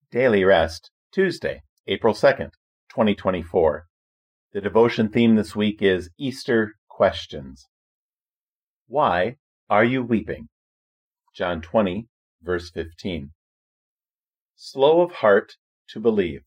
Daily Rest, Tuesday, April 2nd, 2024. The devotion theme this week is Easter Questions. Why are you weeping? John 20, verse 15. Slow of heart to believe.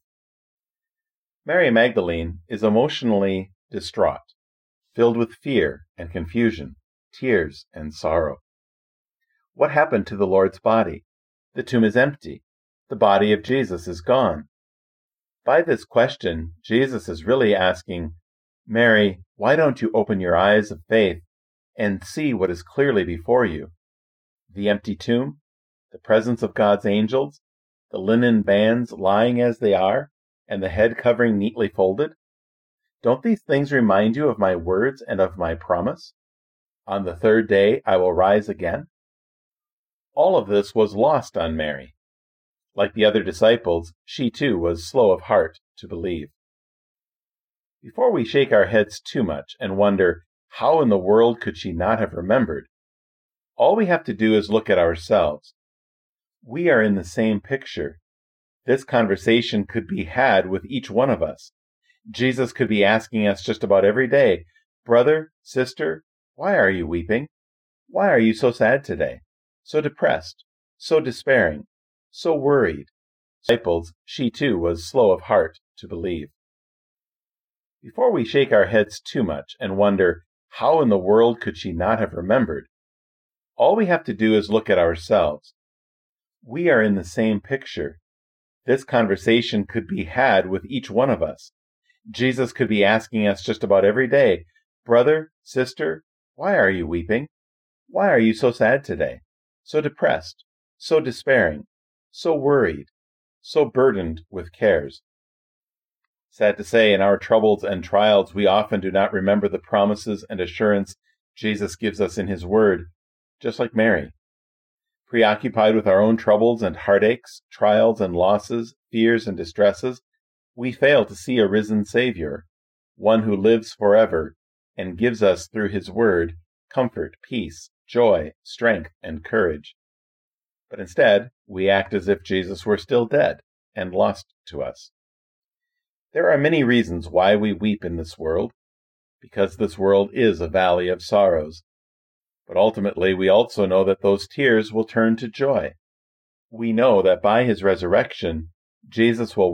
Mary Magdalene is emotionally distraught, filled with fear and confusion, tears and sorrow. What happened to the Lord's body? The tomb is empty. The body of Jesus is gone. By this question, Jesus is really asking, Mary, why don't you open your eyes of faith and see what is clearly before you? The empty tomb, the presence of God's angels, the linen bands lying as they are, and the head covering neatly folded? Don't these things remind you of my words and of my promise? On the third day I will rise again. All of this was lost on Mary. Like the other disciples, she too was slow of heart to believe. Before we shake our heads too much and wonder, how in the world could she not have remembered? All we have to do is look at ourselves. We are in the same picture. This conversation could be had with each one of us. Jesus could be asking us just about every day, brother, sister, why are you weeping? Why are you so sad today? So depressed, so despairing, so worried. Disciples, she too was slow of heart to believe. Before we shake our heads too much and wonder, how in the world could she not have remembered? All we have to do is look at ourselves. We are in the same picture. This conversation could be had with each one of us. Jesus could be asking us just about every day, brother, sister, why are you weeping? Why are you so sad today? So depressed, so despairing, so worried, so burdened with cares. Sad to say, in our troubles and trials, we often do not remember the promises and assurance Jesus gives us in His Word, just like Mary. Preoccupied with our own troubles and heartaches, trials and losses, fears and distresses, we fail to see a risen Savior, one who lives forever and gives us through His Word comfort, peace, joy, strength, and courage. But instead, we act as if Jesus were still dead and lost to us. There are many reasons why we weep in this world, because this world is a valley of sorrows. But ultimately, we also know that those tears will turn to joy. We know that by His resurrection, Jesus will